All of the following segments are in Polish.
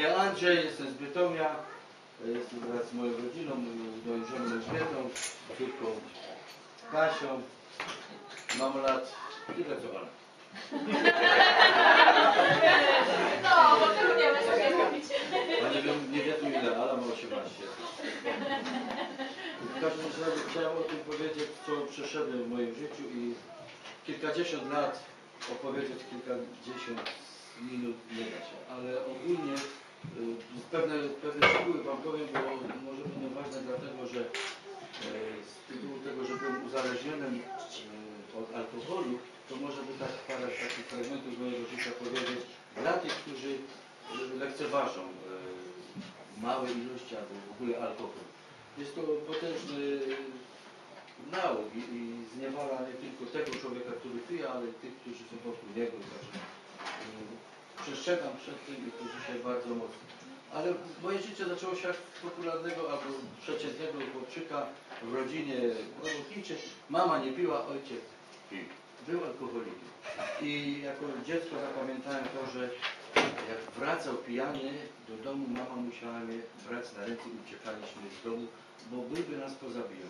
imię Andrzej, jestem z Bytomia. Jestem wraz z moją rodziną, moją żoną Elżbietą, córką Kasią. Mam lat... Tyle co Ala. No, bo tego nie wiesz, jak robić. Nie wiedzą ile, Ala ma 18. W każdym razie chciałem o tym powiedzieć, co przeszedłem w moim życiu i kilkadziesiąt lat opowiedzieć kilkadziesiąt minut nie da się, ale ogólnie pewne szczegóły Wam powiem, bo może będą ważne dlatego, że z tytułu tego, że byłem uzależniony od alkoholu, to może by tak parę takich fragmentów z mojego życia powiedzieć dla tych, którzy lekceważą małe ilości albo w ogóle alkohol. Jest to potężny nauk i zniewala nie tylko tego człowieka, który pije, ale tych, którzy są wokół niego. Także przestrzegam przed tym i to dzisiaj bardzo mocno. Ale moje życie zaczęło się jak popularnego albo przeciętnego chłopczyka w rodzinie robotniczej. Mama nie piła, ojciec pił. Był alkoholikiem. I jako dziecko zapamiętałem to, że jak wracał pijany do domu, mama musiała mnie brać na ręce i uciekaliśmy z domu, bo byłby nas pozabijał.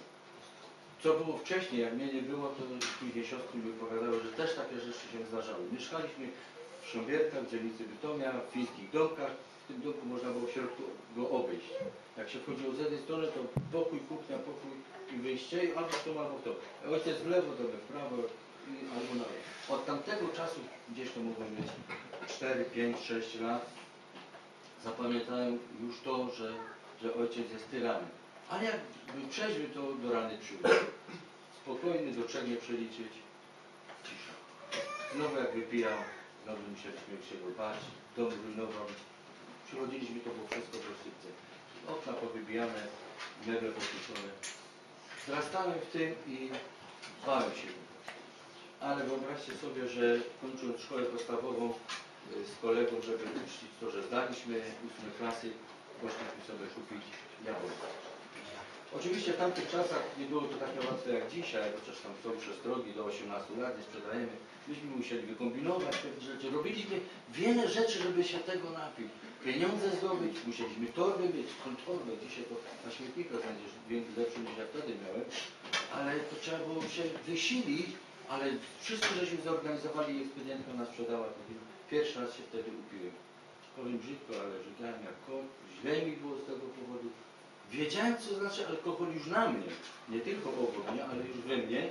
Co było wcześniej, jak mnie nie było, to później siostry mi opowiadały, że też takie rzeczy się zdarzały. Mieszkaliśmy w Szambierkach, w dzielnicy Bytomia, w fińskich domkach. W tym domku można było w środku go obejść. Jak się wchodziło z jednej strony, to pokój, kuchnia, pokój i wyjście, albo to, albo to. Ojciec w lewo, to w prawo, albo na lewo. Od tamtego czasu, gdzieś to mogłem mieć 4, 5, 6 lat, zapamiętałem już to, że ojciec jest tyranem. Ale jak był trzeźwy, to do rany przyjdzie. Spokojny, do 3 nie przeliczyć. Cisza. Znowu jak wypijał, znowu musieliśmy się go bać, dom rujnował. Przychodziliśmy, to było wszystko w rozsypce. Okna powybijane, meble posłuszone. Wzrastałem w tym i bałem się go. Ale wyobraźcie sobie, że kończąc szkołę podstawową z kolegą, żeby uczcić to, że zdaliśmy 8 klasy, poszliśmy sobie kupić jabłko. Oczywiście w tamtych czasach nie było to takie łatwe jak dzisiaj, chociaż tam są przestrogi do 18 lat, nie sprzedajemy. Myśmy musieli wykombinować pewne rzeczy. Robiliśmy wiele rzeczy, żeby się tego napić. Pieniądze zdobyć, musieliśmy torby mieć, torbę. Dzisiaj to na śmietnikach znajdziesz lepszy niż ja wtedy miałem. Ale to trzeba było się wysilić, ale wszystko żeśmy zorganizowali i ekspedientka nas sprzedała. Pierwszy raz się wtedy upiłem. Powiem brzydko, ale żyłem jak kot. Źle mi było z tego powodu. Wiedziałem, co znaczy alkohol już na mnie. Nie tylko obok mnie, ale już we mnie.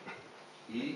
I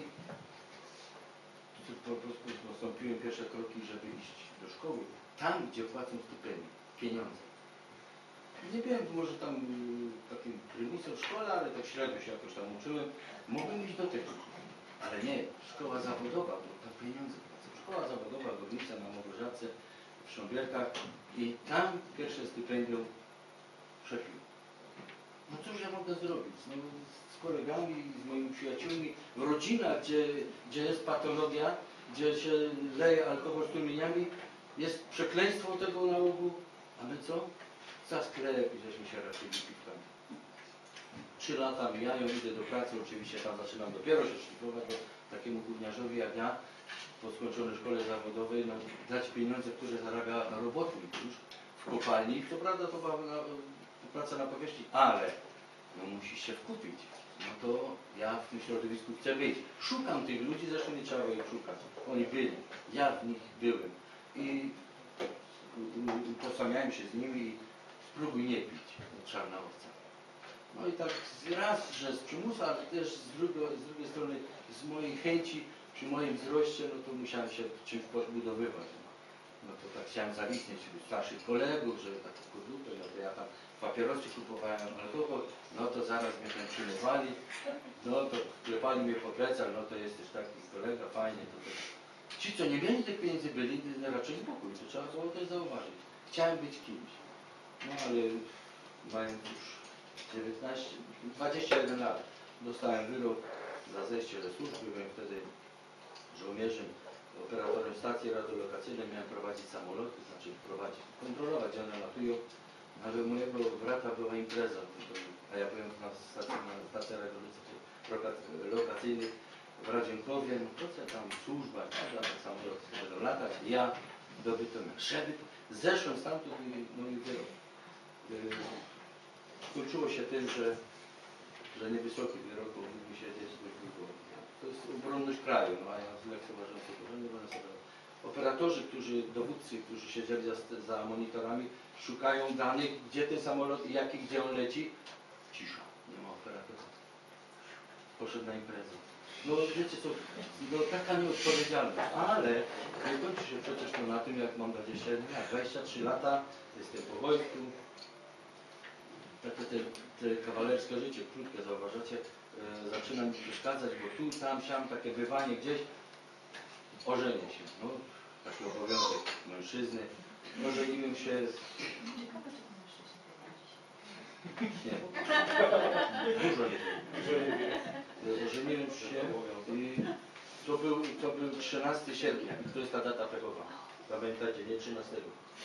po prostu postąpiłem pierwsze kroki, żeby iść do szkoły. Tam, gdzie płacą stypendium, pieniądze. Nie wiem, może tam takim prymusem w szkole, ale tak średnio się jakoś tam uczyłem. Mogłem iść do tego. Ale nie, szkoła zawodowa, bo tam pieniądze płacą. Szkoła zawodowa w Gorlicy na Małgorzatce, w Szambierkach i tam pierwsze stypendium przepił. No cóż ja mogę zrobić? No, z kolegami, z moimi przyjaciółmi, w rodzinach, gdzie jest patologia, gdzie się leje alkohol strumieniami, jest przekleństwo tego nałogu, a my co? Za sklep i żeśmy się raczej piwkami. 3 lata mijają, idę do pracy, oczywiście tam zaczynam dopiero się szlifować, bo takiemu gówniarzowi jak ja, po skończonej szkole zawodowej, no, dać pieniądze, które zarabia robotnik już w kopalni. Co prawda to była praca na powierzchni, ale no, musisz się wkupić. No to ja w tym środowisku chcę być. Szukam tych ludzi, zresztą nie trzeba ich szukać. Oni byli, ja w nich byłem. I utożsamiałem się z nimi i spróbuj nie pić, czarna owca. No i tak raz, że z przymusu, ale też z drugiej strony z mojej chęci, przy moim wzroście, no to musiałem się czymś podbudowywać. No to tak chciałem zaistnieć wśród starszych kolegów, że tak kudupy, no to ja tam papierosy kupowałem, alkohol, no to zaraz mnie tam przyjmowali, no to klepali mnie po plecach, no to jesteś taki kolega, fajnie, to też. Ci, co nie mieli tych pieniędzy, byli raczej z boku, to trzeba było też zauważyć. Chciałem być kimś, no ale mając już 21 lat, dostałem wyrok za zejście ze służby, byłem wtedy żołnierzem, operatorem stacji radiolokacyjnej, miałem prowadzić samoloty, znaczy kontrolować, gdzie one latują, ale u mojego brata była impreza, a ja byłem na stacji radiolokacyjnych w Radzionkowie, no to co tam służba, samolot będą latać, ja do Bytomia. Żeby Zeszłem stamtąd i no i wyrok. Skończyło się tym, że niewysoki wyrok mógł siedzieć dość długo. To jest obronność kraju, no a ja lekceważę to, nie będę sobie. Operatorzy, dowódcy, którzy siedzieli za monitorami, szukają danych, gdzie ten samolot i jaki, gdzie on leci. Cisza, nie ma operatora. Poszedł na imprezę. No wiecie co, no taka nieodpowiedzialność, ale nie kończy się przecież to na tym, jak mam 21 lat, 23 lata, jestem po wojsku. Takie te kawalerskie życie, krótkie, zauważacie, zaczyna mi przeszkadzać, bo tu, tam, siam, takie bywanie gdzieś. Ożenię się, no, taki obowiązek mężczyzny. Ożeniłem się nie, dużo nie wiem. Ożeniłem się i to był 13 sierpnia. To jest ta data pechowa. Pamiętacie, nie 13.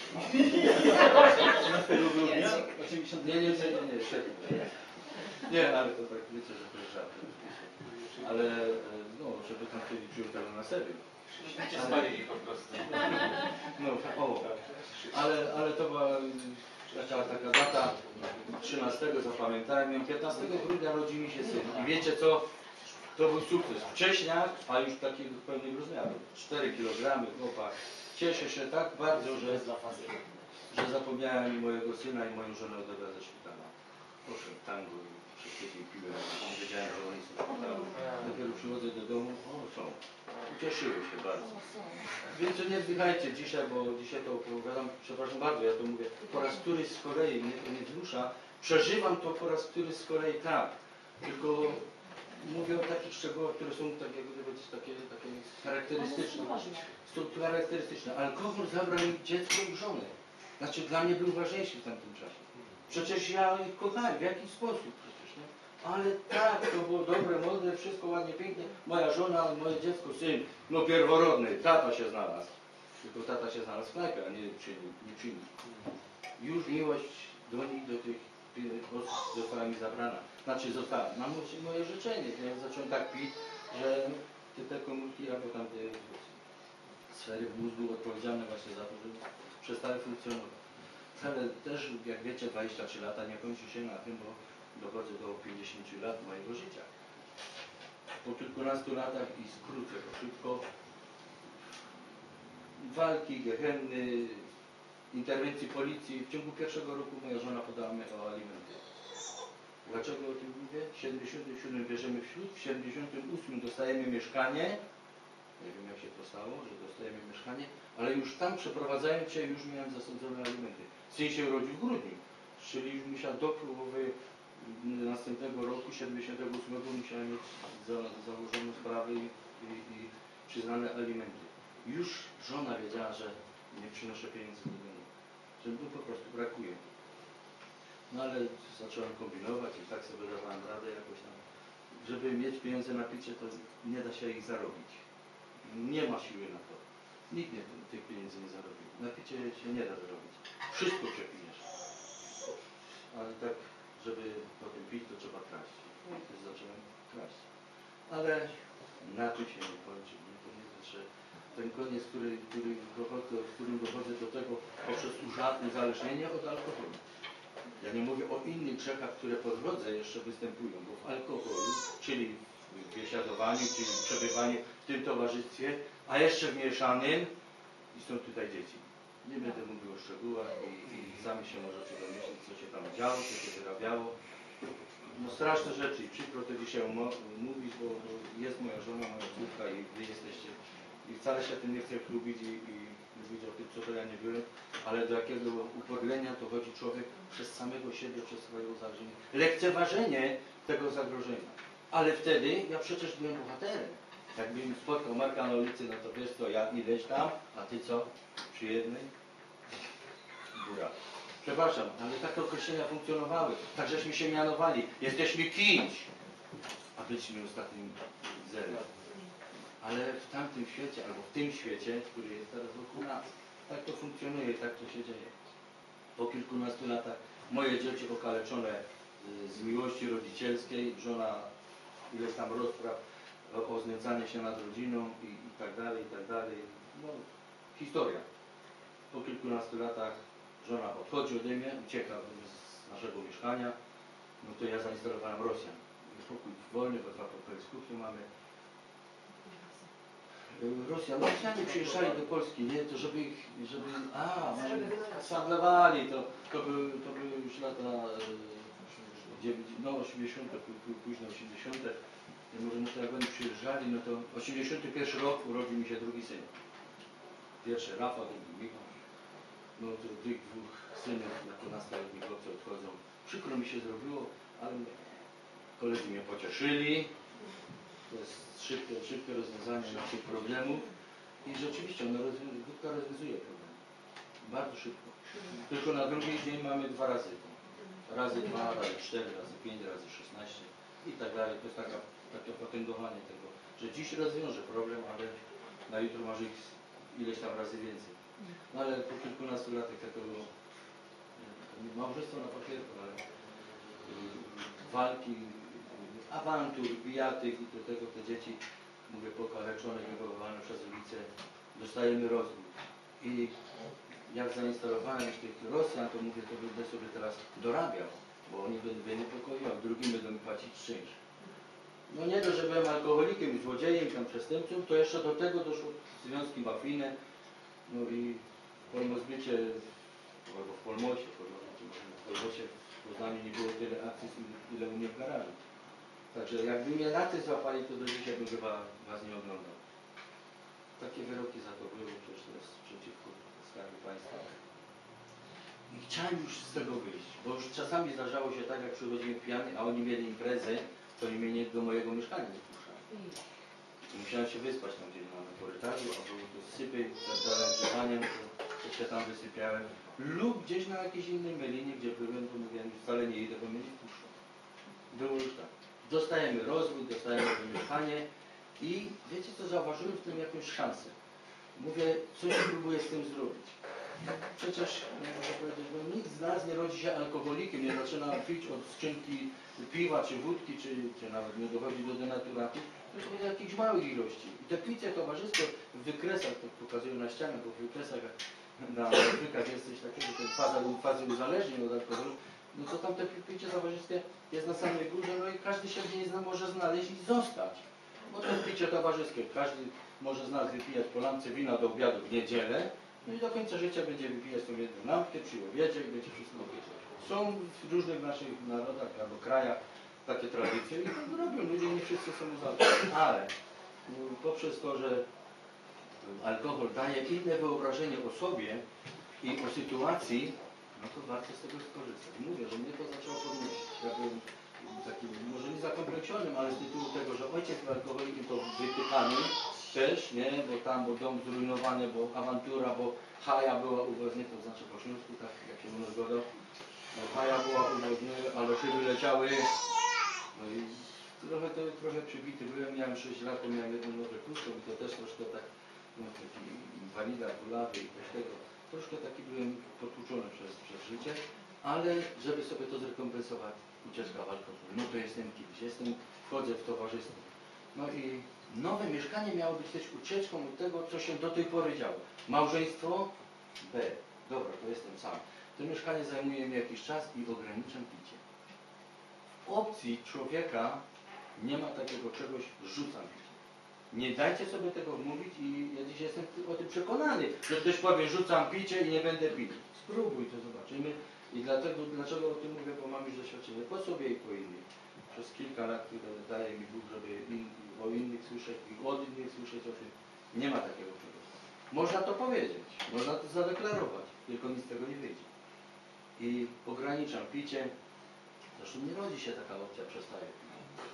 13 grudnia? 80. Nie, sierpnia. Nie, ale to tak wiecie, że to jest żart. Ale no, żeby tam kiedyś przyjął tego na serio. Spalili po prostu. No, o, ale to była taka data 13, zapamiętałem ją, 15 grudnia rodzi mi się syn. I wiecie co? To był sukces. Wcześniak, a już takiego pełnych rozmiarów. 4 kg, chłopak. Cieszę się tak bardzo, że zapomniałem mojego syna i moją żonę odebrać ze szpitala. Poszedł tango i wszystkie piłem. Nie wiedziałem, że oni są w szpitalu. Dopiero przychodzę do domu, o są. Ucieszyły się bardzo. Więc nie wzdychajcie dzisiaj, bo dzisiaj to opowiadam, przepraszam bardzo, ja to mówię, po raz któryś z kolei, mnie to nie wzrusza. Przeżywam to po raz któryś z kolei tak. Tylko mówię o takich szczegółach, które są takie charakterystyczne. Są charakterystyczne. Alkohol zabrał mi dziecko i żonę. Znaczy dla mnie był ważniejszy w tamtym czasie. Przecież ja ich kochałem, w jakiś sposób przecież, nie? Ale tak, to było dobre, mądre, wszystko ładnie, pięknie. Moja żona, moje dziecko, syn, no pierworodny, tata się znalazł. Tylko tata się znalazł w knajpie, a nie przy nich. Już miłość do nich, do tych osób została mi zabrana. Znaczy została, mam moje życzenie. Ja zacząłem tak pić, że te komórki, albo tam te sfery mózgu odpowiedzialne właśnie za to, że przestały funkcjonować. Ale też, jak wiecie, 23 lata nie kończy się na tym, bo dochodzę do 50 lat mojego życia. Po kilkunastu latach i skrócę to szybko, walki, gehenny, interwencji policji. W ciągu pierwszego roku moja żona podała mnie o alimenty. Dlaczego o tym mówię? W 77 bierzemy ślub, w 78 dostajemy mieszkanie. Nie wiem, jak się to stało, że dostajemy mieszkanie, ale już tam przeprowadzając się, już miałem zasądzone alimenty. Syn się urodził w grudniu, czyli już musiał do połowy następnego roku, 78, musiałem mieć założoną sprawę i przyznane alimenty. Już żona wiedziała, że nie przynoszę pieniędzy do domu, że mi po prostu brakuje. No ale zacząłem kombinować i tak sobie dawałem radę jakoś tam. Żeby mieć pieniądze na picie, to nie da się ich zarobić. Nie ma siły na to. Nikt tych pieniędzy nie zarobi. Na picie się nie da zarobić. Wszystko przepijesz. Ale tak, żeby potem pić, to trzeba kraść. Więc zacząłem kraść. Ale na tym się nie kończy. Nie? To nie jest, że ten koniec, którym dochodzę do tego poprzez uzależnienie od alkoholu. Ja nie mówię o innych grzechach, które po drodze jeszcze występują, bo w alkoholu, czyli w biesiadowaniu, czyli w przebywaniu w tym towarzystwie, a jeszcze w mieszanym, i są tutaj dzieci. Nie będę mówił o szczegółach i sami się możecie domyślić, co się tam działo, co się wyrabiało. No straszne rzeczy i przykro to dzisiaj mówić, bo jest moja żona, moja córka i wy jesteście. I wcale się tym nie chcę chlubić i mówić o tym, co to ja nie byłem, ale do jakiego upodlenia to chodzi człowiek przez samego siebie, przez swoje uzależnienie. Lekceważenie tego zagrożenia. Ale wtedy ja przecież byłem bohaterem. Jakbym spotkał Marka na ulicy, no to wiesz co, ja ileś tam, a ty co? Przy jednej? Góra. Przepraszam, ale takie określenia funkcjonowały. Tak żeśmy się mianowali. Jesteśmy kimś, a byliśmy ostatnim zerem. Ale w tamtym świecie, albo w tym świecie, który jest teraz wokół nas, tak to funkcjonuje, tak to się dzieje. Po kilkunastu latach moje dzieci okaleczone z miłości rodzicielskiej, żona ileś tam rozpraw o znęcanie się nad rodziną i tak dalej, i tak dalej. No, historia. po kilkunastu latach żona odchodzi ode mnie, ucieka z naszego mieszkania, no to ja zainstalowałem Rosjan. Pokój wolny, bo 2 pokoje z kuchnią mamy. Rosjanie przyjeżdżali do Polski, nie, to żeby handlowali, to były już lata 80, późno 80. Może no to jak oni przyjeżdżali, no to 81 rok urodził mi się drugi syn. Pierwszy Rafał, drugi Michał. No to tych 2 synów, jako nastoletni chłopcy odchodzą. Przykro mi się zrobiło, ale koledzy mnie pocieszyli. To jest szybkie rozwiązanie naszych problemów i rzeczywiście wódka rozwiązuje problem. Bardzo szybko. Tylko na drugi dzień mamy 2 razy. Razy 2, razy 4, razy 5, razy 16 i tak dalej. To jest takie potęgowanie tego, że dziś rozwiąże problem, ale na jutro masz ich ileś tam razy więcej. No ale po kilkunastu latach takiego małżeństwo na papierku, ale walki, awantur, bijatyk i do tego te dzieci, mówię, pokaleczone, wychowywane przez ulicę, dostajemy rozwód. I jak zainstalowałem już tych Rosjan, to mówię, to będę sobie teraz dorabiał, bo oni będą mnie niepokoić, a drugim będą mi płacić czynsz. No nie to, że byłem alkoholikiem i złodziejem, tam przestępcą, to jeszcze do tego doszło związki mafijne, no i w Polmozbycie, albo w Polmocie, w Poznaniu nie było tyle akcji, ile u mnie w garażu. Także jakby mnie na ty złapali, to do dzisiaj bym chyba was nie oglądał. Takie wyroki za to były, przecież to jest przeciwko Skarbu Państwa. I chciałem już z tego wyjść, bo już czasami zdarzało się tak, jak przychodziłem pijany, a oni mieli imprezę, to oni mnie do mojego mieszkania nie puszczali. Musiałem się wyspać tam, gdzie mamy korytarzu, a było to sypy, dalej grzewaniem, to się tam wysypiałem. Lub gdzieś na jakiejś innej melinie, gdzie byłem, to mówiłem, stale nie idę, bo mnie nie puszczą. Było już tak. Dostajemy rozwód, dostajemy mieszkanie i wiecie co, zauważyłem w tym jakąś szansę. Mówię, coś próbuję z tym zrobić. Przecież, muszę powiedzieć, no, nikt z nas nie rodzi się alkoholikiem, nie zaczyna pić od skrzynki piwa, czy wódki, czy nawet nie dochodzi do denaturatu, tylko w jakichś małych ilości. I te picie towarzyskie w wykresach, to pokazują na ścianach, bo w wykresach na wykach jest coś takiego, że fazy uzależnień od alkoholu, no to tam te picie towarzyskie jest na samej górze, no i każdy się w niej może znaleźć i zostać. Bo to picie towarzyskie, każdy może z nas wypijać po lampce wina do obiadu w niedzielę, no i do końca życia będzie wypijać tą jedną lampkę przy obiedzie i będzie wszystko wiedzieć. Są w różnych naszych narodach albo krajach takie tradycje i to robią ludzie, nie wszyscy są uzależnieni. Ale poprzez to, że alkohol daje inne wyobrażenie o sobie i o sytuacji, no to warto z tego skorzystać. Mówię, że mnie to zaczęło podnosić. Ja byłem takim, może nie zakompleksionym, ale z tytułu tego, że ojciec był alkoholikiem, to wytykany też, nie, bo dom zrujnowany, bo awantura, bo haja była u was, nie to znaczy po śląsku, tak jak się u nas godo. No, haja była u nas, ale szyby leciały. No i trochę przybity byłem, miałem 6 lat, to miałem jedną nogę krótką i to też troszkę tak, no, taki inwalida, kulawy i coś tego. Troszkę taki byłem potłuczony przez życie, ale żeby sobie to zrekompensować, ucieczka w alkohol. No to jestem kimś, wchodzę w towarzystwo. No i nowe mieszkanie miało być też ucieczką od tego, co się do tej pory działo. Małżeństwo B. Dobra, to jestem sam. To mieszkanie zajmuje mi jakiś czas i ograniczam picie. W opcji człowieka nie ma takiego czegoś, rzucam picie. Nie dajcie sobie tego mówić i ja dziś jestem o tym przekonany, że ktoś powie, rzucam picie i nie będę pił. Spróbuj, to zobaczymy. I dlaczego o tym mówię, bo mam już doświadczenie po sobie i po innych. Przez kilka lat, które daje mi Bóg, żeby o innych słyszeć i od innych słyszeć o tym. Nie ma takiego czegoś. Można to powiedzieć, można to zadeklarować, tylko nic z tego nie wyjdzie. I ograniczam picie. Zresztą nie rodzi się taka opcja, przestaje pić.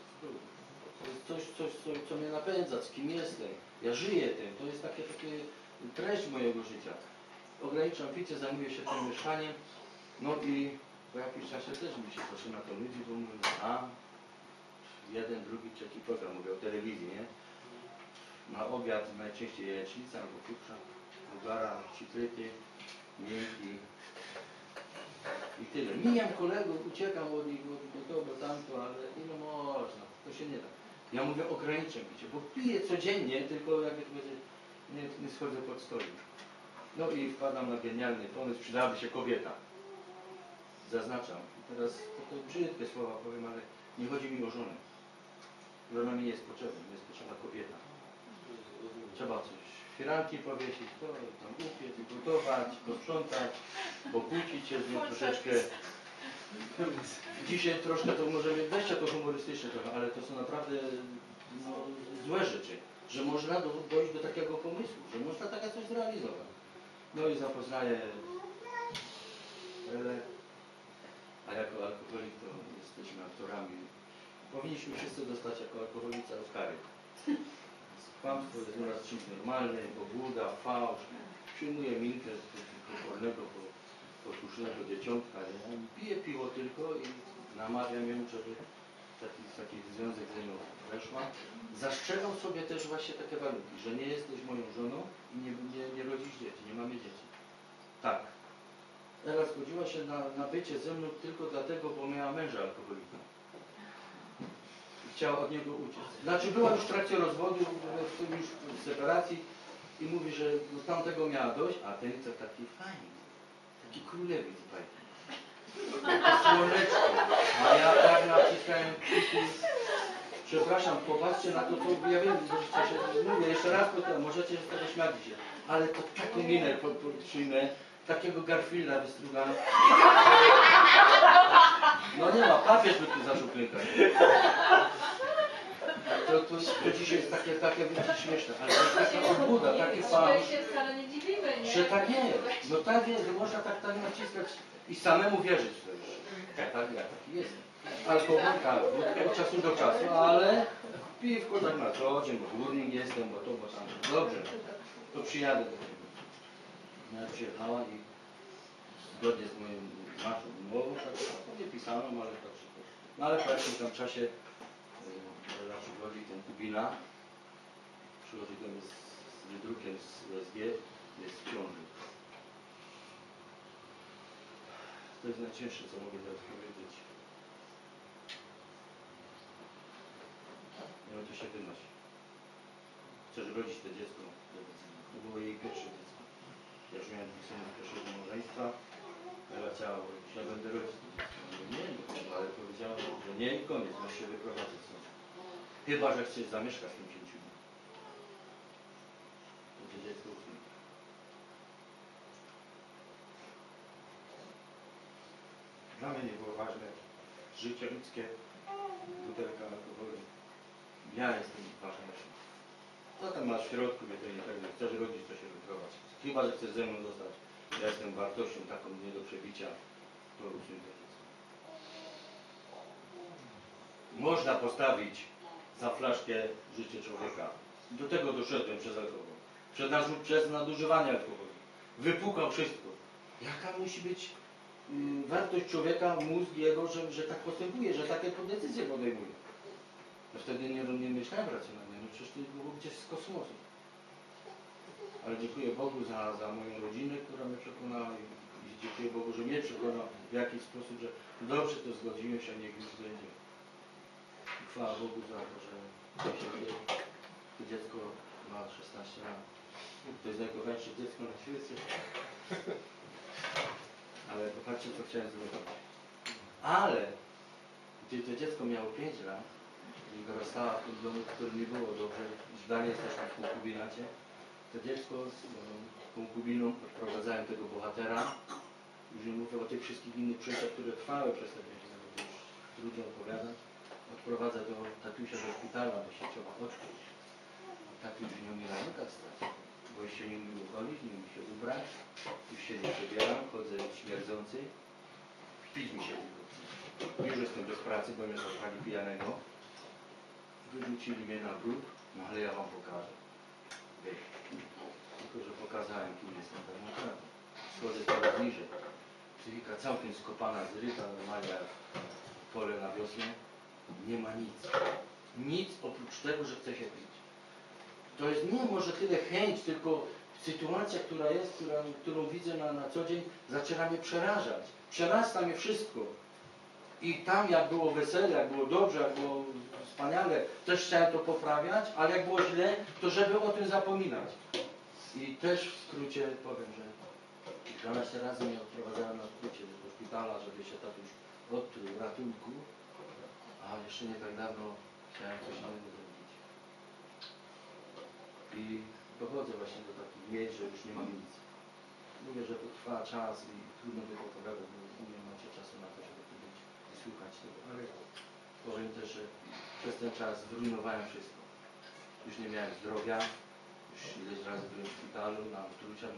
To jest coś, co mnie napędza, z kim jestem. Ja żyję tym, to jest takie treść mojego życia. Ograniczam picie, zajmuję się tym mieszkaniem. No i po jakimś czasie też mi się zaczyna to nudzić, bo mówię, jeden, drugi, trzeci program, mówię o telewizji, nie? Na obiad najczęściej jajecznica albo kupsza, bulgara, citryty, miękki i tyle. Mijam kolegów, uciekam od nich, bo to, bo tamto, ale ile można, to się nie da. Ja mówię, ograniczam picie, bo piję codziennie, tylko jak nie schodzę pod stolik. No i wpadam na genialny pomysł, przydałaby się kobieta. Zaznaczam. Teraz to brzydkie słowa powiem, ale nie chodzi mi o żonę. Żona mi nie jest potrzebna, mi jest potrzebna kobieta. Trzeba coś, firanki powiesić, to tam upiec, gotować, posprzątać, pokłócić się z nią troszeczkę. Dzisiaj troszkę to możemy, weźcie to humorystyczne trochę, ale to są naprawdę no, złe rzeczy, że można dojść do takiego pomysłu, że można takie coś zrealizować. No i zapoznaję Elę, a jako alkoholik to jesteśmy aktorami. Powinniśmy wszyscy dostać jako alkoholicy Oscary. Kłamstwo jest u nas czymś normalnym, obłuda, fałsz. Przyjmuję minkę pokornego, posłusznego dzieciątka. Ja piję piwo tylko i namawiam ją, żeby taki związek ze mną weszła. Zastrzegam sobie też właśnie takie warunki, że nie jesteś moją żoną i nie rodzisz dzieci, nie mamy dzieci. Tak. Ela zgodziła się na bycie ze mną tylko dlatego, bo miała męża alkoholika. Chciała od niego uciec. Znaczy była już w trakcie rozwodu, w tym już w separacji i mówi, że no, tamtego miała dość, a ten to taki fajny, taki królewiec fajny. Słoneczko. A ja tak naciskałem kciuki. Przepraszam, popatrzcie na to, co ja wiem, że mówię jeszcze raz, możecie z tego śmiać się, ale to taką minę przyjmę, takiego Garfielda wystrugam. No nie ma, papież by tu zaczął klękać. To dzisiaj jest takie śmieszne, ale to jest taka obłuda, taki fałsz, My się wcale nie dziwimy, nie? że tak jest. No tak jest, że można tak naciskać i samemu wierzyć w to już. Tak, ja taki jestem. Alkoholika od czasu do czasu, ale piwko tak na co dzień, bo górnik jestem, bo tam. Dobrze, to przyjadę do tego. No, przyjechała i zgodnie z moją naszą umową, tak nie pisaną, ale tak szybko. No ale po jakimś tam czasie przychodzi ten Kubina, przychodzi do mnie z wydrukiem z USG, jest w ciąży. To jest najcięższe, co mogę teraz powiedzieć. No to się wynosi. Chcesz rodzić to dziecko. To było jej pierwsze dziecko. Ja już miałem dwóch synów pierwszego małżeństwa. Ela chciała, że ja będę rodzić to dziecko. Nie, ale powiedziała, że nie i koniec, masz się wyprowadzić stąd. Chyba, że chcesz zamieszkać w tym cięciu. To cię dziecko usunie. Dla mnie nie było ważne życie ludzkie, butelka alkoholu. Ja jestem ważniejszy. Co tam masz w środku, wie to nie tak, że chcesz rodzić, to się wyprowadź. Chyba, że chcesz ze mną zostać. Ja jestem wartością taką nie do przebicia, to usuń to dziecko. Można postawić za flaszkę życie człowieka. Do tego doszedłem przez alkohol. Przez nadużywanie alkoholu. Wypukał wszystko. Jaka musi być wartość człowieka, mózg jego, że tak postępuje, że takie decyzje podejmuje. No wtedy nie myślałem racjonalnie, no przecież to było gdzieś z kosmosu. Ale dziękuję Bogu za moją rodzinę, która mnie przekonała i dziękuję Bogu, że mnie przekonał w jakiś sposób, że dobrze to zgodziłem się, niech już będzie. I chwała Bogu za to, że to dziecko ma 16 lat. To jest najkochańsze dziecko na świecie. Ale popatrzcie, co chciałem zrobić. Ale gdy to dziecko miało 5 lat i dorastała w tym domu, w którym nie było dobrze, zdanie jesteśmy w konkubinacie, to dziecko z konkubiną odprowadzają tego bohatera. Już nie mówię o tych wszystkich innych przejściach, które trwały przez te 5 lat, to już trudno opowiadać. Odprowadza do tatusia do szpitala, bo się trzeba odkryć. Tatuś nie umie na nogach stać, bo już się nie umie ugolić, nie umie się ubrać. Już się nie przebieram, chodzę śmierdzący. Pić mi się tylko. Już jestem bez pracy, bo mnie zostali pijanego. Wyrzucili mnie na brud, no ale ja wam pokażę. Tylko, że pokazałem, kim jestem tak naprawdę. Schodzę coraz niżej. Psychika całkiem skopana, zryta, normalnie jak pole na wiosnę. Nie ma nic. Nic oprócz tego, że chce się pić. To jest nie może tyle chęć, tylko sytuacja, która jest, którą widzę na co dzień, zaczyna mnie przerażać. Przerasta mnie wszystko. I tam jak było wesele, jak było dobrze, jak było wspaniale, też chciałem to poprawiać, ale jak było źle, to żeby o tym zapominać. I też w skrócie powiem, że 12 razy mnie odprowadzałem na skrócie do szpitala, żeby się tatuś odkrył ratunku, a jeszcze nie tak dawno chciałem coś innego zrobić. I dochodzę właśnie do takich miejsc, że już nie mam nic. Mówię, że to trwa czas i trudno by to opowiadać, bo nie macie czasu na to, żeby tu być i słuchać tego, ale powiem też, że przez ten czas zrujnowałem wszystko. Już nie miałem zdrowia, już ileś razy byłem w szpitalu, na truciach,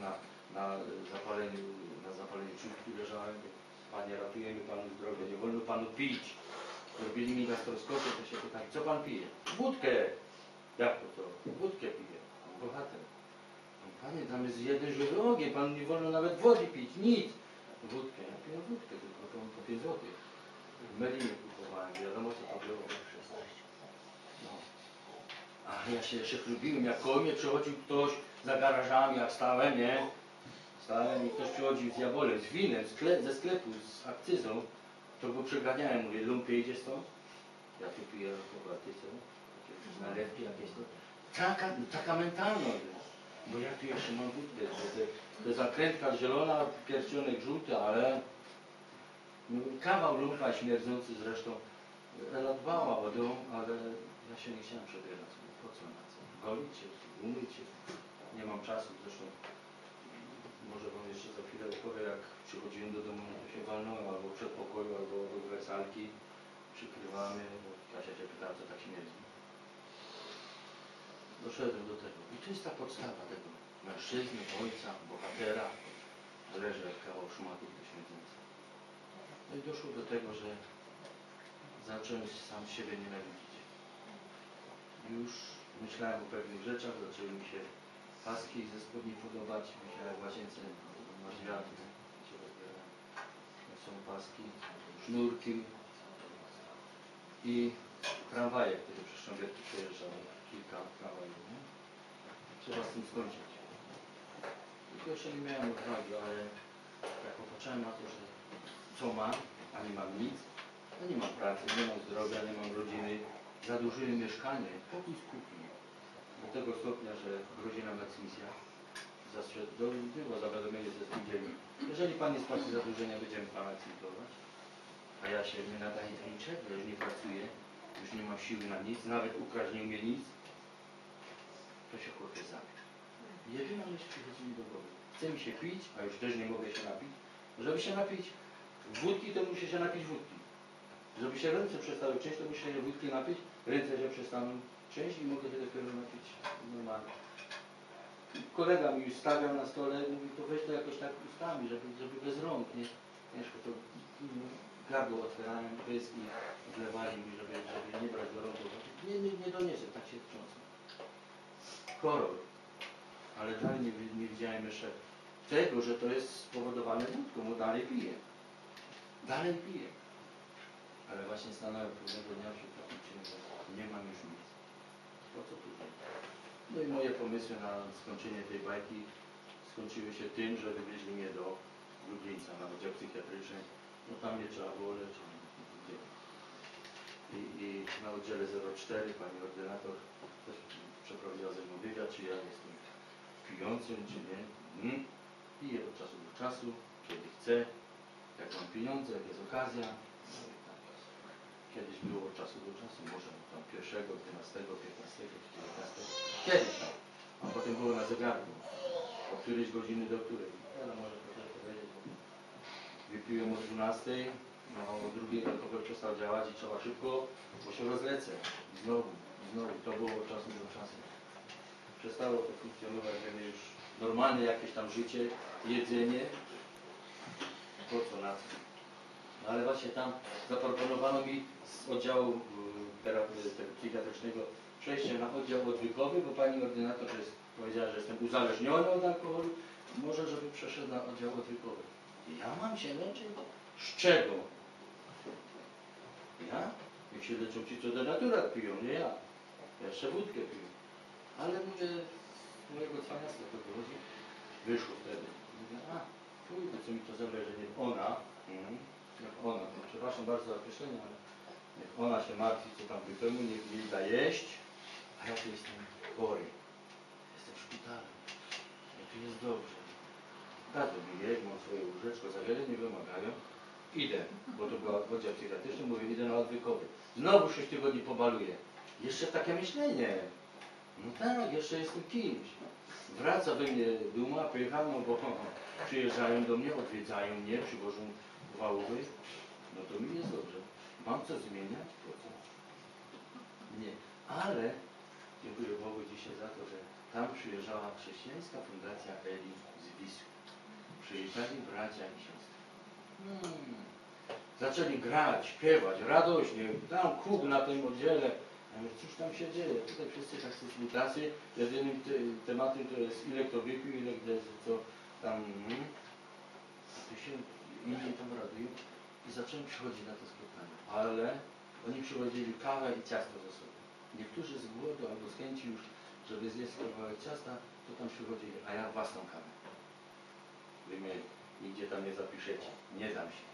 na zapaleniu czubki leżałem. Panie, ratujemy panu zdrowie, nie wolno panu pić. Robili mi gastroskopię, to się pytali, co pan pije? Wódkę! Jak to? Wódkę piję. Bohater. Panie, tam jest jeden żywy ogień, panu nie wolno nawet wody pić, nic. Wódkę, ja piję wódkę, tylko to po 5 złotych. W Melinie kupowałem, wiadomo co to było. No. A ja się jeszcze chlubiłem, jak koło mnie przychodził ktoś za garażami, jak stałem, nie? Stałem i ktoś przychodził z jabolem, z winem, ze sklepu, z akcyzą, to go przeganiałem, mówię, lumpie idzie stąd? Ja tu piję alkohol, ty co? Jakieś nalewki jakieś to. Taka mentalność, bo ja tu jeszcze mam wódkę, to zakrętka zielona, pierścionek żółty, ale no, kawał lumpa śmierdzący zresztą. Ela dbała o dom, ale ja się nie chciałem przebierać. Po co na co? Golić się, umyć się. Nie mam czasu, zresztą może wam jeszcze za chwilę opowiem, jak przychodziłem do domu, to się walnąłem albo w przedpokoju, albo do wersalki. Przykrywamy, bo Kasia się pytała, co tak śmierdzi. Doszedłem do tego. I to jest ta podstawa tego mężczyzny, ojca, bohatera. Leży jak kawał szmatów do śmierdząca. No i doszło do tego, że zacząłem sam siebie nienawidzić. Już myślałem o pewnych rzeczach, zaczęły mi się paski ze spodni podobać. Myślałem jak w łazience masz wiatr, się rozbierałem. Są paski, sznurki i tramwaje, które przez Szambierki przejeżdżały. Kilka tramwajów, nie? Trzeba z tym skończyć. Tylko jeszcze nie miałem odwagi, ale jak popatrzyłem na to, że co mam, a nie mam nic, ja nie mam pracy, nie mam zdrowia, nie mam rodziny, zadłużyłem mieszkanie, pokój z kuchni. Do tego stopnia, że grozi nam eksmisja. Było zawiadomienie ze spółdzielni. Jeżeli pan nie spłaci zadłużenia, będziemy pana eksmitować. A ja się nie nadaję do niczego, ja już nie pracuję, już nie mam siły na nic, nawet ukraść nie umie nic. To się chłopie zabił. Jedyna myśl przychodzi mi do głowy. Chce mi się pić, a już też nie mogę się napić. Żeby się napić wódki, to muszę się napić wódki. Żeby się ręce przestały trzęść, to muszę się wódki napić, ręce się przestaną trzęść i mogę się dopiero napić normalnie. Kolega mi stawiał na stole, mówi, to weź to jakoś tak ustami, żeby bez rąk, nie? Ciężko to gardło otwierałem, pysk i wlewali mi, żeby nie brać do rąk. Nie doniesę, tak się wtrząsnę. Horror. Ale dalej nie widziałem jeszcze tego, że to jest spowodowane wódką, bo dalej piję. Dalej piję. Ale właśnie stanąłem pewnego dnia przy takim czymś, że nie mam już nic. Po co tu żyć? No i moje pomysły na skończenie tej bajki skończyły się tym, że wywieźli mnie do Lublińca na oddział psychiatryczny. No tam mnie trzeba było leczyć. I na oddziale 04 pani ordynator też przeprowadziła ze mną wywiad, czy ja jestem pijącym, czy nie. Piję od czasu do czasu, kiedy chcę, jak mam pieniądze, jak jest okazja. No i tak. Kiedyś było od czasu do czasu, może tam 1, 12, 15, 19. Kiedyś tam. A potem było na zegarku. Od którejś godziny do której. Ja może proszę powiedzieć, bo wypiłem o 12, no o 2 alkohol przestał działać i trzeba szybko, bo się rozlecę. Znowu. To było od czasu do czasu. Przestało to funkcjonować, że mnie już normalne jakieś tam życie, jedzenie. Po co na co? No ale właśnie tam zaproponowano mi z oddziału psychiatrycznego przejście na oddział odwykowy, bo pani ordynator powiedziała, że jestem uzależniony od alkoholu. Może, żeby przeszedł na oddział odwykowy. Ja mam się leczyć? Z czego? Ja? Jak się leczą ci, co denaturat piją, nie ja. Ja jeszcze wódkę piję. Ale mówię, z mojego cwaniactwa to wychodzi. Wyszło wtedy. Mówię, pójdę, co mi to zależy, niech ona, to przepraszam bardzo za określenie, ale niech ona się martwi, co tam wypełni, niech jej da jeść, a ja tu jestem chory. Jestem w szpitalu. jest dobrze. Tato mi je, mam swoje łóżeczko, za wiele nie wymagają. Idę, bo to była oddział psychiatryczny, mówię, idę na odwykowy. Znowu 6 tygodni pobaluję. Jeszcze takie myślenie. No tak, jeszcze jestem kimś. Wraca we mnie duma, pycha, no bo przyjeżdżają do mnie, odwiedzają mnie, przywożą wałowy. No to mi jest dobrze. Mam co zmieniać? Po co? Nie. Ale dziękuję Bogu dzisiaj za to, że tam przyjeżdżała chrześcijańska fundacja Eli z Wisły. Przyjeżdżali bracia i siostry. Zaczęli grać, śpiewać, radośnie. Tam klub na tym oddziale. Ja mówię, cóż tam się dzieje? Tutaj wszyscy tak są tacy. Jedynym tematem to jest ile kto wypił, ile gdzie, co tam. A tu się inni tam radują. I zacząłem przychodzić na to spotkanie. Ale oni przychodzili kawę i ciasto ze sobą. Niektórzy z głodu albo z chęci już, żeby zjeść kawałek ciasta, to tam przychodzili, a ja własną kawę. Wy mnie nigdzie tam nie zapiszecie. Nie dam się.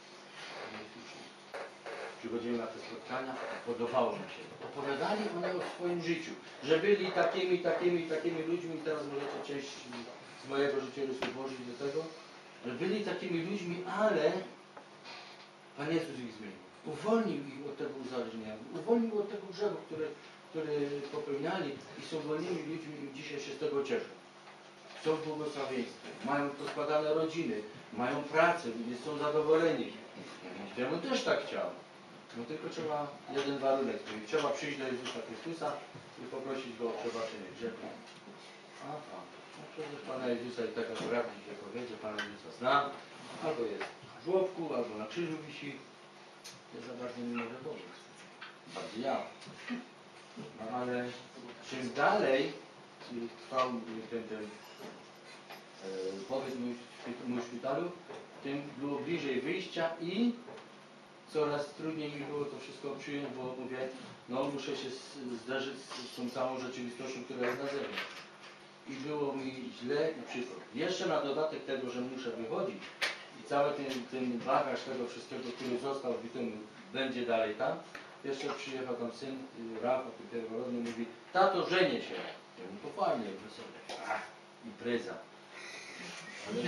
Przychodziłem na te spotkania, podobało mi się. Opowiadali one o swoim życiu, że byli takimi ludźmi, i teraz możecie część z mojego życiorysu włożyć do tego, że byli takimi ludźmi, ale Pan Jezus ich zmienił. Uwolnił ich od tego uzależnienia, uwolnił od tego grzechu, który popełniali i są wolnymi ludźmi i dzisiaj się z tego cieszą. Są w błogosławieństwie, mają poskładane rodziny, mają pracę, są zadowoleni. Ja bym też tak chciał. No tylko trzeba jeden warunek spełnić. Trzeba przyjść do Jezusa Chrystusa i poprosić Go o przebaczenie grzechu. Aha, no przecież Pana Jezusa i tak akurat dzisiaj powiedzie, Pana Jezusa znam, albo jest w żłobku, albo na krzyżu wisi. Ja za bardzo nie mogę pomóc. Bardziej ja. No ale czym dalej trwał ten pobyt mój w szpitalu, tym było bliżej wyjścia i coraz trudniej mi było to wszystko przyjąć, bo mówię, no muszę się zderzyć z tą całą rzeczywistością, która jest na zewnątrz. I było mi źle i przykro. Jeszcze na dodatek tego, że muszę wychodzić i cały ten bagaż tego wszystkiego, który został w Bytomiu, będzie dalej tam. Jeszcze przyjechał tam syn, Rafał, pierworodny, mówi, tato, żenię się. Ja mówię, to fajnie, wesoło. Ach, impreza. Ale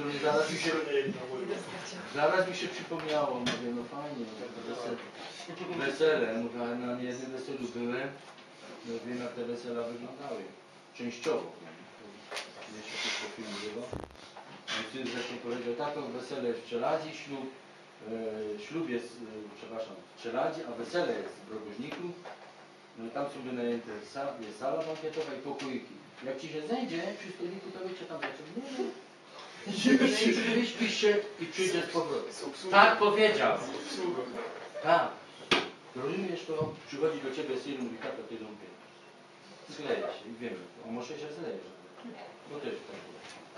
zaraz mi się przypomniało, mówię, no fajnie, no, wesele, mówię, ale na jednym weselu byłem, no wiem jak te wesela wyglądały, częściowo, jeszcze coś po filmu było. Mój syn zresztą powiedział, tato, wesele jest w Czeladzi, ślub jest, przepraszam, w Czeladzi, a wesele jest w Rogoźniku. No i tam są wynajęte jest sala bankietowa i pokoiki. Jak ci się znajdzie przy stoliku, to wiecie tam zaciągniemy. Wyśpisz się i przyjdzie z powrotem. Tak powiedział. Tak. Rozumiesz to? Przychodzi do ciebie syn i mówi, tato, ty lubię. Zleje się i wiemy. A może się zlejesz. Bo też tak było.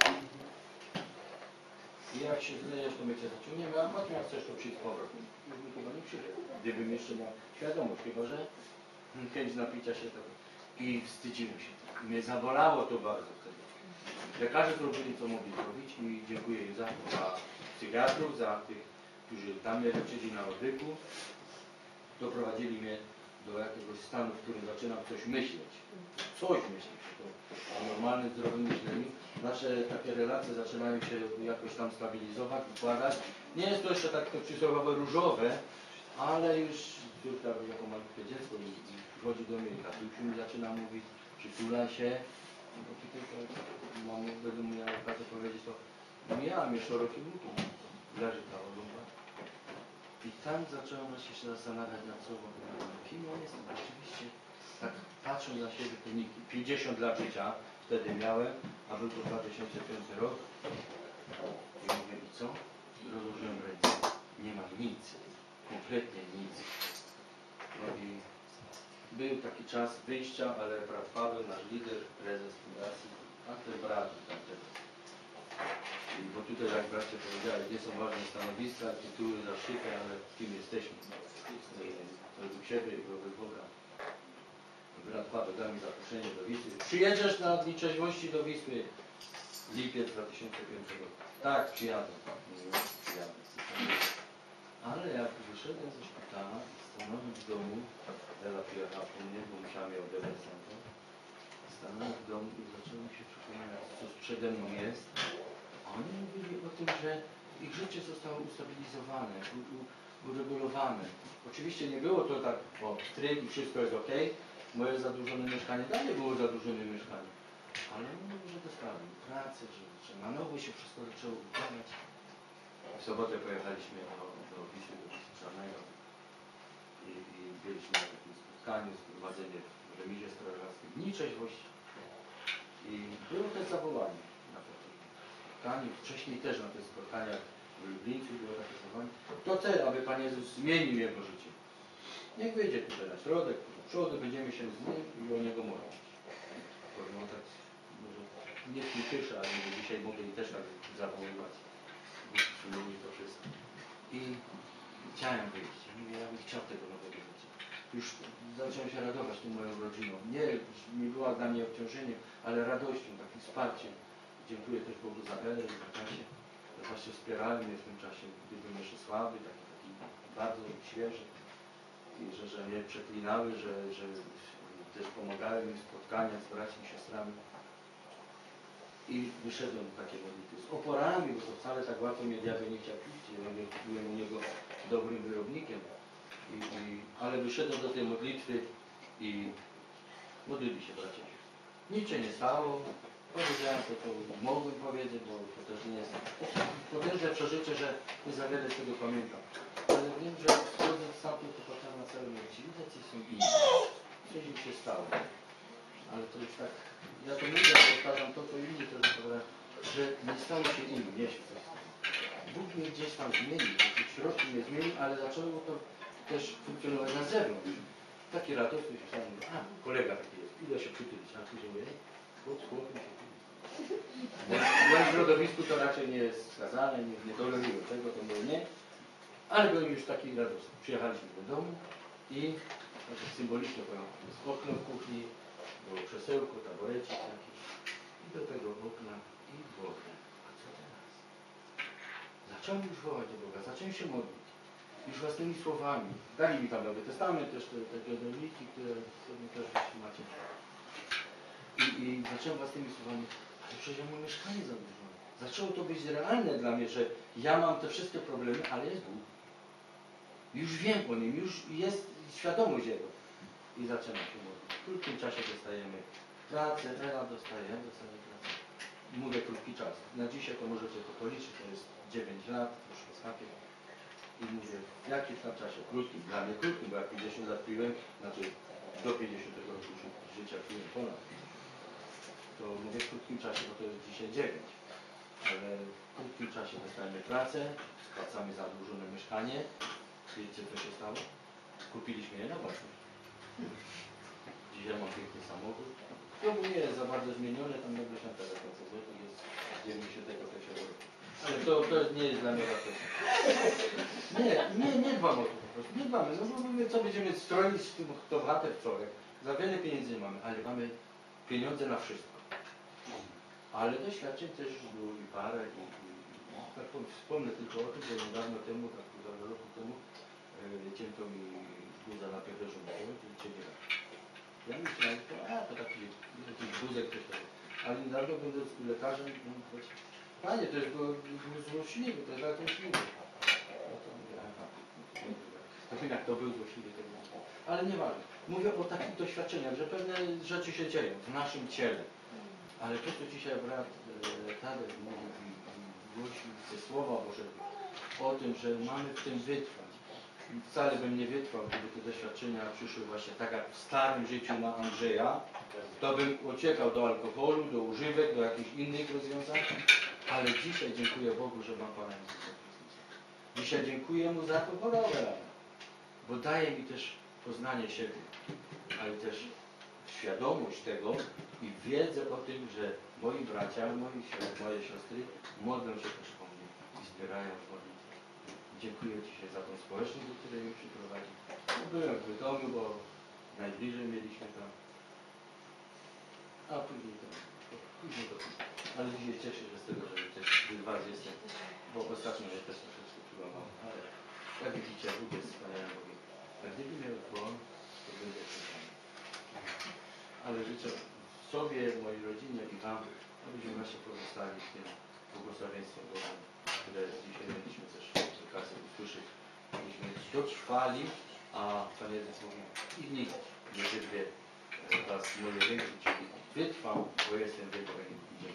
I jak się zlejesz, to my cię zaciągniemy, a potem jak chcesz, to przyjdź z powrotem. Już bym chyba nie przyjechał. Gdybym jeszcze miał świadomość, chyba że chęć napicia się tego. I wstydziłem się. Mnie zabolało to bardzo wtedy. Lekarze zrobili, co mogli zrobić i dziękuję im za psychiatrów, za tych, którzy tam mnie leczyli na odwyku. Doprowadzili mnie do jakiegoś stanu, w którym zaczynam coś myśleć. Coś myśleć. To w normalnym, zdrowym myśleniu. Nasze takie relacje zaczynają się jakoś tam stabilizować, układać. Nie jest to jeszcze tak to przysłowiowe różowe, ale już córka jako malutkie dziecko i przychodzi do mnie i tatusiu mi zaczyna mówić, przytula się. No tutaj to mam, będę miał okazję powiedzieć, to miałem jeszcze szerokie buty. Leży ta olumba. I tam zacząłem się zastanawiać nad sobą, kim on jest. Oczywiście tak patrząc na siebie te niki. 50 lat życia wtedy miałem, a był to 2005 rok. I mówię, i co? Rozłożyłem ręce. Nie mam nic. Kompletnie nic. No i był taki czas wyjścia, ale brat Paweł, nasz lider, prezes fundacji, a te braty tamtego. Bo tutaj, jak bracia powiedzieli, nie są ważne stanowiska, tytuły, zaszczyty, ale kim jesteśmy. Według siebie i wobec Boga. Brat Paweł da mi zaproszenie do Wisły. Przyjedziesz na Dni Trzeźwości do Wisły. Lipiec 2005 roku. Tak, przyjadę. Przyjadę. Ale jak wyszedłem ze szpitala i stanąłem w domu, Ela przyjechała po mnie, bo musiała mnie odebrać stamtąd. stanąłem w domu i zacząłem się przypominać, co przede mną jest. A oni mówili o tym, że ich życie zostało ustabilizowane, uregulowane. Oczywiście nie było to tak, o, stryk i wszystko jest ok. Moje zadłużone mieszkanie dalej było zadłużone mieszkanie. Ale oni mówią, że dostali pracę, że na nowo się wszystko zaczęło układać. W sobotę pojechaliśmy do Wisły, do Czarnego i byliśmy na takim spotkaniu, zgromadzenie w remizie strażackim Dni Trzeźwości. I było też zawołanie na to spotkanie. Wcześniej też na tych spotkaniach w Lublińcu było takie zawołanie. Kto chce, aby Pan Jezus zmienił jego życie? Niech wyjdzie tutaj na środek, do przodu, będziemy się z nim i o niego modlić. No tak, może nie w tym cieszę, ale może dzisiaj mogę i też tak zawoływać. Mówi to wszystko. I chciałem wyjść. Mówię, ja bym chciał tego nowego życia. Już zacząłem się radować tą moją rodziną. Nie była dla mnie obciążeniem, ale radością, takim wsparciem. Dziękuję też Bogu za Elę i za Kasię. Właśnie wspierali mnie w tym czasie, gdy byłem jeszcze słaby, taki bardzo świeży. I że mnie przeklinały, że też pomagały mi w spotkaniach z braćmi, siostrami. I wyszedłem do takiej modlitwy z oporami, bo to wcale tak łatwo mnie diabeł nie chciał pić. Ja byłem u niego dobrym wyrobnikiem. Ale wyszedłem do tej modlitwy i modlili się bracia. Nic się nie stało. Powiedziałem to, co mogłem powiedzieć, bo to też nie jest potężne przeżycie, że nie za wiele z tego pamiętam. Ale wiem, że wchodzę z tamtym popatrzałem na całym życiu. Widzę, co są inni. Coś im się stało. Ale to jest tak, ja to mówię, powtarzam to, co inni też opowiadają, że nie stało się innym, nie się coś stało. Bóg mnie gdzieś tam zmienił, w środku mnie zmienił, ale zaczęło to też funkcjonować na zewnątrz. Taki radosny się sam mówi, a kolega taki jest, idę się przytulić, a tu się mówi, chłop z chłopem się tuli. W moim środowisku to raczej nie jest skazane, nie toleruję tego, to było nie, ale byłem już taki radosny. Przyjechaliśmy do domu i tak symbolicznie powiem, jest okno w kuchni, było krzesełko, taborecik jakiś i do tego okna i wodę. A co teraz? Zacząłem już wołać do Boga, zacząłem się modlić. Już własnymi słowami. Dali mi tam Nowy Testament, też te wiadomiki, które pewnie też macie. I zacząłem własnymi słowami, ale przecież ja mam mieszkanie zadłużone. Zaczęło to być realne dla mnie, że ja mam te wszystkie problemy, ale jest Bóg. Już wiem o nim, już jest świadomość Jego. I zaczynam się modlić. W krótkim czasie dostajemy pracę, Ela dostaje pracę. Mówię krótki czas. Na dzisiaj to możecie to policzyć, to jest 9 lat, już z hakiem. I mówię, w jakim tam czasie? Krótkim, dla mnie krótkim, bo jak 50 lat piłem, znaczy do 50 roku życia piłem ponad. To mówię w krótkim czasie, bo to jest dzisiaj 9. Ale w krótkim czasie dostajemy pracę, spłacamy zadłużone mieszkanie. Wiecie, co się stało? Kupiliśmy je na własność. Dzisiaj mam piękny samochód. To nie jest za bardzo zmienione, tam na 10 zł jest 91 roku. Ale to nie jest dla mnie wartością. Nie dbam o to po prostu. Nie dbamy. No bo mówimy, co będziemy stroić to chatę wczoraj. Za wiele pieniędzy mamy, ale mamy pieniądze na wszystko. Ale doświadczeń też było i parę. Tak wspomnę tylko o tym, że niedawno temu, tak półtora roku temu, cięto mi guza na pierderzu mowy, czyli ciebie. Ja myślałem, że to taki guzek też taki. Ale niedawno będąc lekarzem, panie, to jest złośliwy, to jest złośliwy. To wiem, jak to był złośliwy, to był. Ale nieważne. Mówię o takich doświadczeniach, że pewne rzeczy się dzieją w naszym ciele. Ale to, co dzisiaj brat Tadek mówił i głosił ze Słowa Bożego o tym, że mamy w tym wytrwać. I wcale bym nie wytrwał, gdyby te doświadczenia przyszły właśnie tak jak w starym życiu na Andrzeja, to bym uciekał do alkoholu, do używek, do jakichś innych rozwiązań. Ale dzisiaj dziękuję Bogu, że mam Pana Jezusa Chrystusa. Dzisiaj dziękuję Mu za to chorobę, bo daje mi też poznanie siebie, ale też świadomość tego i wiedzę o tym, że moi bracia, moje siostry modlą się też po mnie i zbierają w modlitwie. Dziękuję Dzisiaj za tą społeczność, do której mnie przyprowadził. No, byłem w Bytomiu, bo najbliżej mieliśmy tam, a później to. Ale dzisiaj cieszę się z tego, że też z Was jestem, bo ostatnio mnie też troszeczkę przyłamał, ale jak widzicie, Bóg jest wspaniały. A gdyby miał dłoń, to będzie to. Ale życzę sobie, mojej rodzinie i Wam, abyśmy właśnie pozostali w tym błogosławieństwie Bożym, które dzisiaj mieliśmy też okazję usłyszeć, abyśmy dotrwali, a Pan Jezus mówi, i nikt nie wyrwie Was z mojej ręki, czyli wytrwał, bo jestem wielką i